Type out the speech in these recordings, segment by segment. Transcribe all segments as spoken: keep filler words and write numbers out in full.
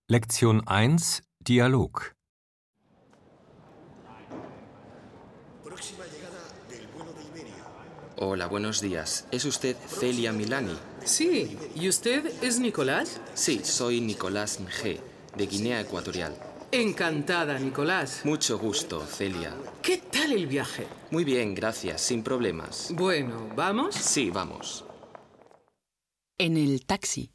Lektion eins, Dialog. Próxima llegada del vuelo de Iberia. Hola, buenos días. ¿Es usted Celia Milani? Sí, ¿y usted es Nicolás? Sí, soy Nicolás Ng, de Guinea Ecuatorial. Encantada, Nicolás. Mucho gusto, Celia. ¿Qué tal el viaje? Muy bien, gracias, sin problemas. Bueno, ¿vamos? Sí, vamos. En el taxi.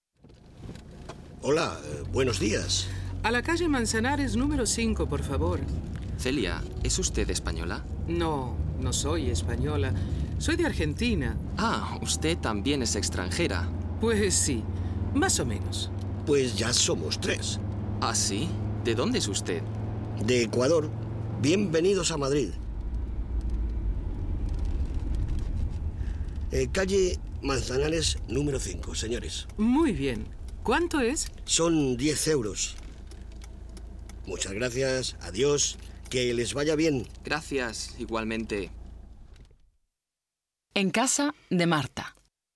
Hola, eh, buenos días. A la calle Manzanares número cinco, por favor. Celia, ¿es usted española? No, no soy española. Soy de Argentina. Ah, usted también es extranjera. Pues sí, más o menos. Pues ya somos tres. ¿Ah, sí? ¿De dónde es usted? De Ecuador. Bienvenidos a Madrid. Eh, calle Manzanares número cinco, señores. Muy bien. ¿Cuánto es? Son diez euros. Muchas gracias, adiós, que les vaya bien. Gracias, igualmente. En casa de Marta.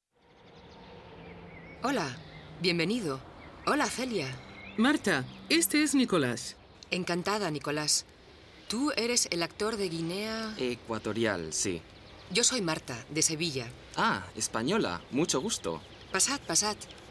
Hola, bienvenido. Hola, Celia. Marta, este es Nicolás. Encantada, Nicolás. Tú eres el actor de Guinea... Ecuatorial, sí. Yo soy Marta, de Sevilla. Ah, española. Mucho gusto. Pasad, pasad.